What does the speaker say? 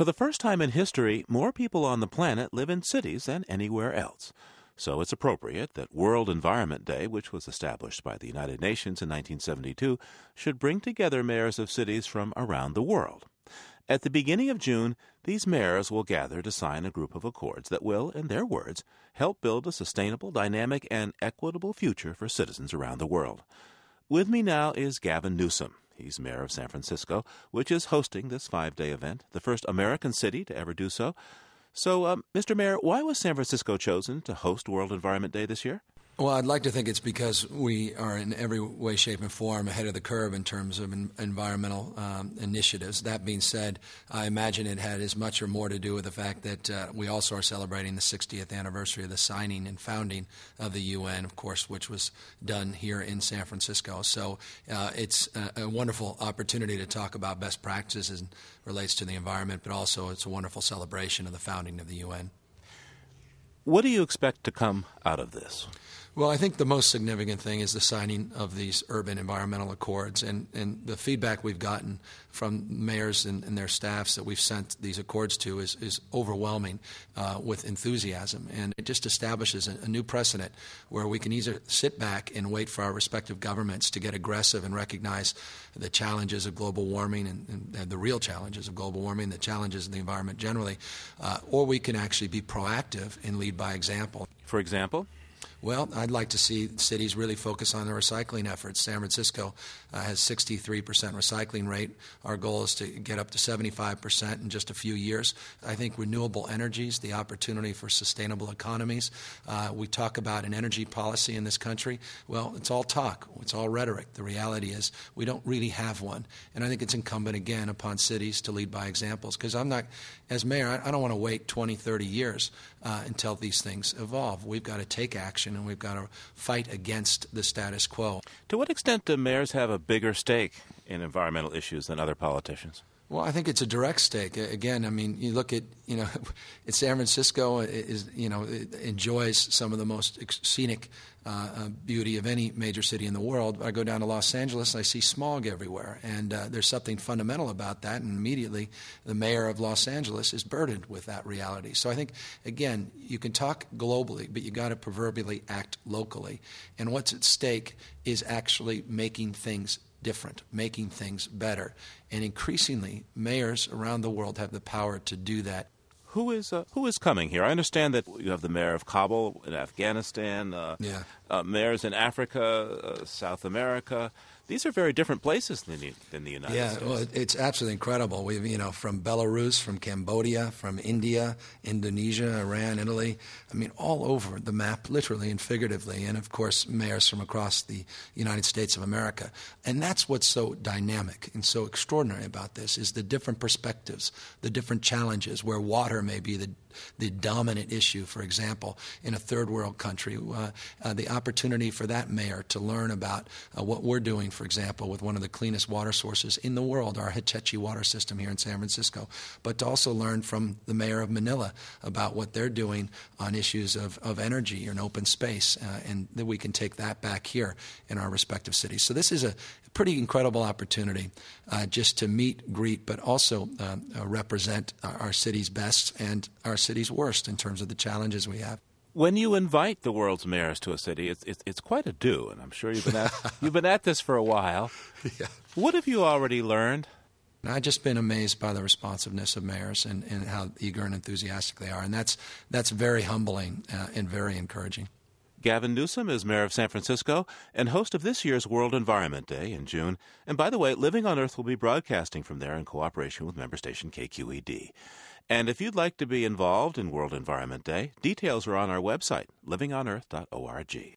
For the first time in history, more people on the planet live in cities than anywhere else. So it's appropriate that World Environment Day, which was established by the United Nations in 1972, should bring together mayors of cities from around the world. At the beginning of June, these mayors will gather to sign a group of accords that will, in their words, help build a sustainable, dynamic, and equitable future for citizens around the world. With me now is Gavin Newsom. He's mayor of San Francisco, which is hosting this 5-day event, the first American city to ever do so. So, Mr. Mayor, why was San Francisco chosen to host World Environment Day this year? Well, I'd like to think it's because we are in every way, shape, and form ahead of the curve in terms of environmental initiatives. That being said, I imagine it had as much or more to do with the fact that we also are celebrating the 60th anniversary of the signing and founding of the UN, of course, which was done here in San Francisco. So it's a wonderful opportunity to talk about best practices as it relates to the environment, but also it's a wonderful celebration of the founding of the UN. What do you expect to come out of this? Well, I think the most significant thing is the signing of these urban environmental accords, and the feedback we've gotten from mayors and their staffs that we've sent these accords to is overwhelming with enthusiasm, and it just establishes a new precedent where we can either sit back and wait for our respective governments to get aggressive and recognize the challenges of global warming and the real challenges of global warming, the challenges of the environment generally, or we can actually be proactive and lead by example. For example? Well, I'd like to see cities really focus on their recycling efforts. San Francisco has 63% recycling rate. Our goal is to get up to 75% in just a few years. I think renewable energies, the opportunity for sustainable economies. We talk about an energy policy in this country. Well, it's all talk. It's all rhetoric. The reality is we don't really have one. And I think it's incumbent, again, upon cities to lead by examples. Because I'm not, as mayor, I don't want to wait 20, 30 years until these things evolve. We've got to take action, and we've got to fight against the status quo. To what extent do mayors have a bigger stake in environmental issues than other politicians? Well, I think it's a direct stake. Again, I mean, you look at, San Francisco it enjoys some of the most scenic beauty of any major city in the world. I go down to Los Angeles, I see smog everywhere, and there's something fundamental about that, and immediately the mayor of Los Angeles is burdened with that reality. So I think, again, you can talk globally, but you got to proverbially act locally. And what's at stake is actually making things different, making things better. And increasingly, mayors around the world have the power to do that. Who is coming here? I understand that you have the mayor of Kabul in Afghanistan, mayors in Africa, South America. These are very different places than the United States. Yeah, well, it's absolutely incredible. We've, from Belarus, from Cambodia, from India, Indonesia, Iran, Italy. I mean, all over the map, literally and figuratively. And, of course, mayors from across the United States of America. And that's what's so dynamic and so extraordinary about this is the different perspectives, the different challenges where water may be the dominant issue, for example, in a third world country, the opportunity for that mayor to learn about what we're doing, for example, with one of the cleanest water sources in the world, our Hetchy water system here in San Francisco, but to also learn from the mayor of Manila about what they're doing on issues of energy and open space, and that we can take that back here in our respective cities. So this is a pretty incredible opportunity just to meet, greet, but also represent our city's best and our city's worst in terms of the challenges we have. When you invite the world's mayors to a city, it's quite a do, and I'm sure you've been at this for a while. Yeah. What have you already learned? I've just been amazed by the responsiveness of mayors and how eager and enthusiastic they are, and that's very humbling and very encouraging. Gavin Newsom is mayor of San Francisco and host of this year's World Environment Day in June. And by the way, Living on Earth will be broadcasting from there in cooperation with member station KQED. And if you'd like to be involved in World Environment Day, details are on our website, livingonearth.org.